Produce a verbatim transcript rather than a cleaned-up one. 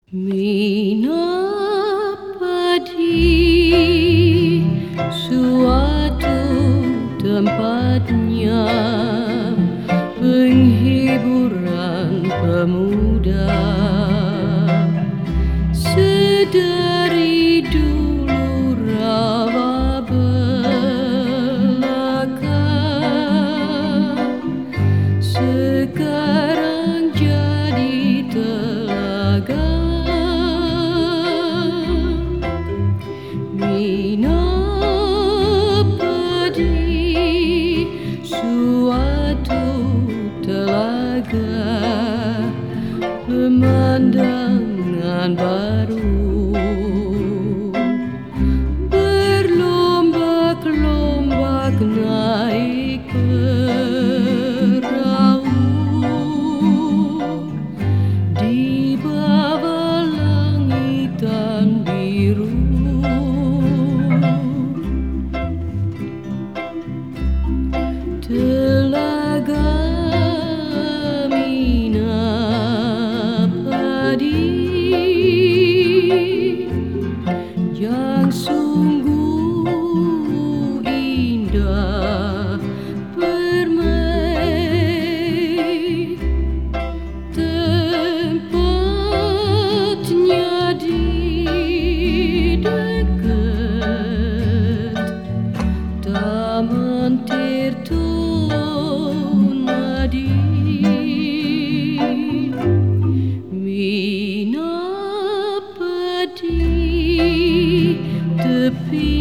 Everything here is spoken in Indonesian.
Minapadi suatu tempatnya penghiburan pemuda. Sedari dulu rawa belaka, sekarang jadi telaga. Minapadi suatu telaga, pemandangan baru, berlombak-lombak naik perahu di bawah langitan biru. Telaga Minapadi yang sungguh indah, permai tempatnya di dekat Taman Tirtonadi. Minapadi tepi